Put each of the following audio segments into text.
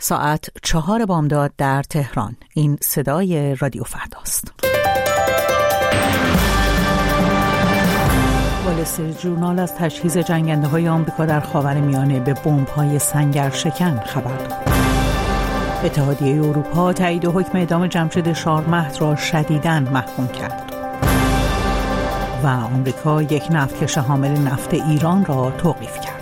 ساعت 4 بامداد در تهران. این صدای رادیو فرداست. وال استریت ژورنال از تجهیز جنگنده‌های آمریکا در خاورمیانه به بمب‌های سنگرشکن خبر داد. اتحادیه اروپا تایید حکم اعدام جمشید شارمهد را شدیداً محکوم کرد. و آمریکا یک نفتکش حامل نفت ایران را توقیف کرد.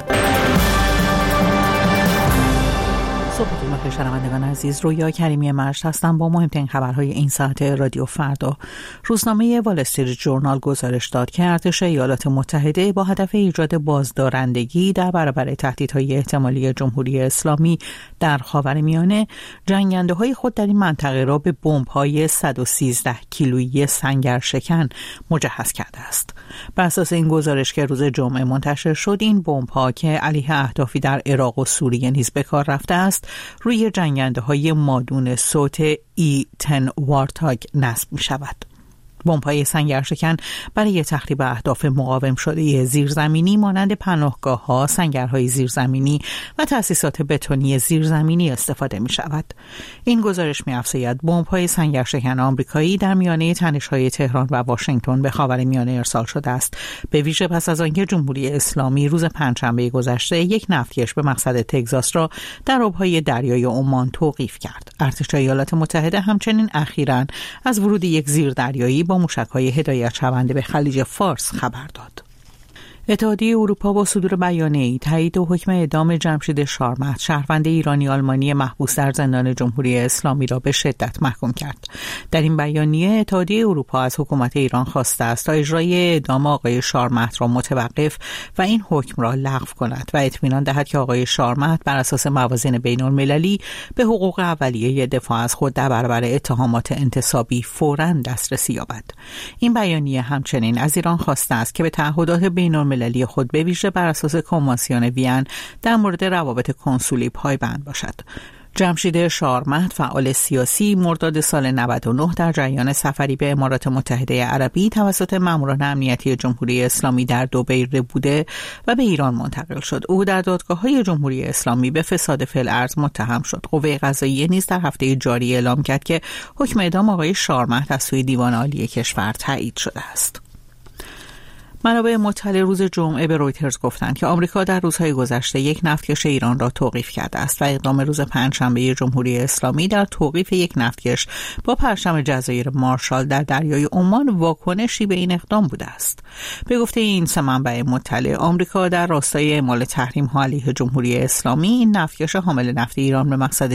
صبحتون بخیر شنوندگان عزیز، رویا کریمی مشت هستم با مهمترین خبرهای این ساعت رادیو فردا. روزنامه وال استریت ژورنال گزارش داد که ارتش ایالات متحده با هدف ایجاد بازدارندگی در برابر تهدیدهای احتمالی جمهوری اسلامی در خاورمیانه جنگنده‌های خود در این منطقه را به بمب‌های 113 کیلویی سنگرشکن مجهز کرده است. بر اساس این گزارش که روز جمعه منتشر شد، این بمب‌ها که علیه اهدافی در عراق و سوریه نیز به کار رفته است، روی جنگنده‌های مادون صوت E-10 وارتاگ نصب می‌شود. بمب‌های سنگرشکن برای تخریب اهداف مقاوم شده زیرزمینی مانند پناهگاه‌ها، سنگرهای زیرزمینی و تأسیسات بتونی زیرزمینی استفاده می‌شود. این گزارش می‌افزاید بمب‌های سنگرشکن آمریکایی در میانه تنش‌های تهران و واشنگتن به خاورمیانه ارسال شده است، به ویژه پس از آنکه جمهوری اسلامی روز پنجشنبه گذشته یک نفتکش به مقصد تگزاس را در آب‌های دریای عمان توقیف کرد. ارتش ایالات متحده همچنین اخیراً از ورود یک زیردریایی با موشک‌های هدایت شونده به خلیج فارس خبر داد. اتحادیه اروپا با صدور بیانیه‌ای تایید حکم اعدام جمشید شارمهد، شهروند ایرانی آلمانی محبوس در زندان جمهوری اسلامی را به شدت محکوم کرد. در این بیانیه اتحادیه اروپا از حکومت ایران خواسته است تا اجرای اعدام آقای شارمهد را متوقف و این حکم را لغو کند و اطمینان دهد که آقای شارمهد بر اساس موازین بین‌المللی به حقوق اولیه دفاع از خود در برابر اتهامات انتصابی فوراً دسترسی یابد. این بیانیه همچنین از ایران خواسته است که به تعهدات بین‌المللی خود به ویژه بر اساس کنوانسیون وین در مورد روابط کنسولی پایبند باشد. جمشید شارمهد، فعال سیاسی، مرداد سال 99 در جریان سفری به امارات متحده عربی توسط ماموران امنیتی جمهوری اسلامی در دبی بوده و به ایران منتقل شد. او در دادگاه‌های جمهوری اسلامی به فساد فی الارض متهم شد. قوه قضاییه نیز در هفته جاری اعلام کرد که حکم اعدام آقای شارمهد از سوی دیوان عالی کشور تایید شده است. منابع مطلع روز جمعه به رویترز گفتند که آمریکا در روزهای گذشته یک نفتکش ایران را توقیف کرده است و اقدام روز پنجشنبه جمهوری اسلامی در توقیف یک نفتکش با پرچم جزایر مارشال در دریای عمان واکنشی به این اقدام بوده است. به گفته این سه منبع مطلع، آمریکا در راستای اعمال تحریم‌ها علیه جمهوری اسلامی این نفتکش حامل نفت ایران به مقصد